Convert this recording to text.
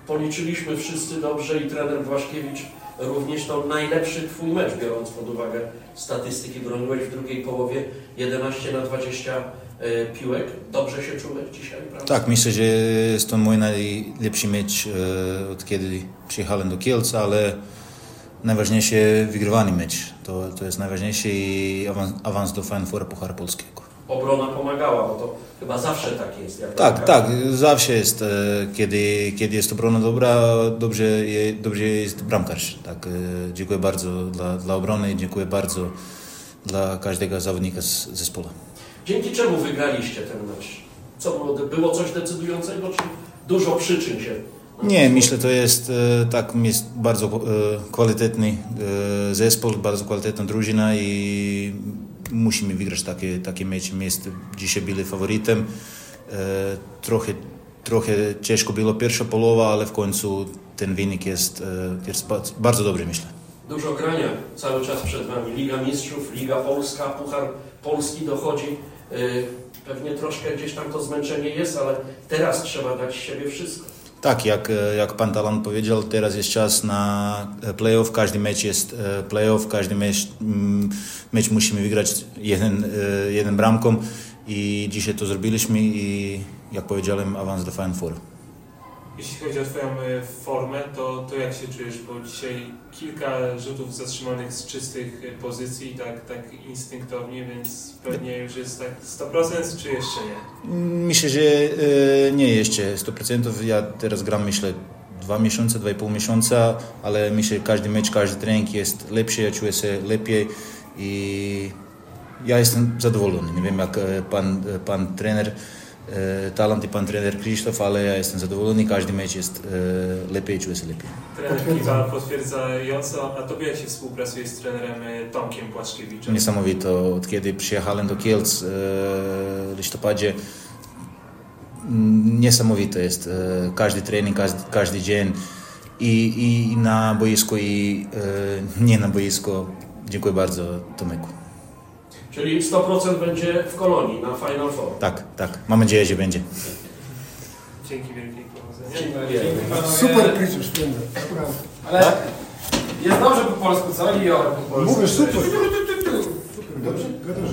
policzyliśmy wszyscy dobrze i trener Błaszkiewicz również, to najlepszy Twój mecz, biorąc pod uwagę statystyki. Broniłeś w drugiej połowie 11/20 piłek. Dobrze się czułeś dzisiaj, prawda? Tak, myślę, że jest to mój najlepszy mecz od kiedy przyjechałem do Kielc, ale najważniejszy wygrywany mecz. To jest najważniejszy i awans do Final Foura Pucharu Polskiego. Obrona pomagała, bo to chyba zawsze tak jest. Tak, zawsze jest. Kiedy jest obrona dobra, dobrze jest bramkarz. Tak, dziękuję bardzo dla obrony i dziękuję bardzo dla każdego zawodnika z zespołu. Dzięki czemu wygraliście ten mecz? Co było coś decydującego, czy dużo przyczyn się? Nie, myślę, to jest bardzo kwalitetny zespół, bardzo kwalitetna drużyna i musimy wygrać takie mecze. My dzisiaj byli faworytem. Trochę ciężko było pierwsza połowa, ale w końcu ten wynik jest bardzo dobry, myślę. Dużo grania cały czas przed Wami. Liga Mistrzów, Liga Polska, Puchar Polski dochodzi. Pewnie troszkę gdzieś tam to zmęczenie jest, ale teraz trzeba dać z siebie wszystko. Tak, jak pan Talant powiedział, teraz jest czas na playoff, każdy mecz jest playoff, każdy mecz musimy wygrać jeden bramką i dzisiaj to zrobiliśmy i jak powiedziałem, awans do Final Four. Jeśli chodzi o Twoją formę, to jak się czujesz? Bo dzisiaj kilka rzutów zatrzymanych z czystych pozycji, tak instynktownie, więc pewnie już jest tak 100%, czy jeszcze nie? Myślę, że nie jeszcze 100%. Ja teraz gram, myślę, 2 miesiące, 2,5 miesiąca, ale myślę, że każdy mecz, każdy trening jest lepszy, ja czuję się lepiej i ja jestem zadowolony. Nie wiem jak pan trener Talant i pan trener Krzysztof, ale ja jestem zadowolony, każdy mecz jest lepiej, czuję się lepiej. Trener Kiwa potwierdzająco, a Tobie jak się współpracuje z trenerem Tomkiem Błaszkiewiczem? Niesamowito, od kiedy przyjechałem do Kielc w listopadzie, niesamowite jest każdy trening, każdy dzień i na boisku i nie na boisku. Dziękuję bardzo Tomeku. Czyli 100% będzie w Kolonii na Final Four. Tak. Mam nadzieję, że będzie. Dzięki wielkiej, powodzenia. Dziękuję. Super krzyczysz, trener, naprawdę. Ale jest dobrze po polsku, co? I po polsku. Mówisz super. Super, dobrze? Gadasz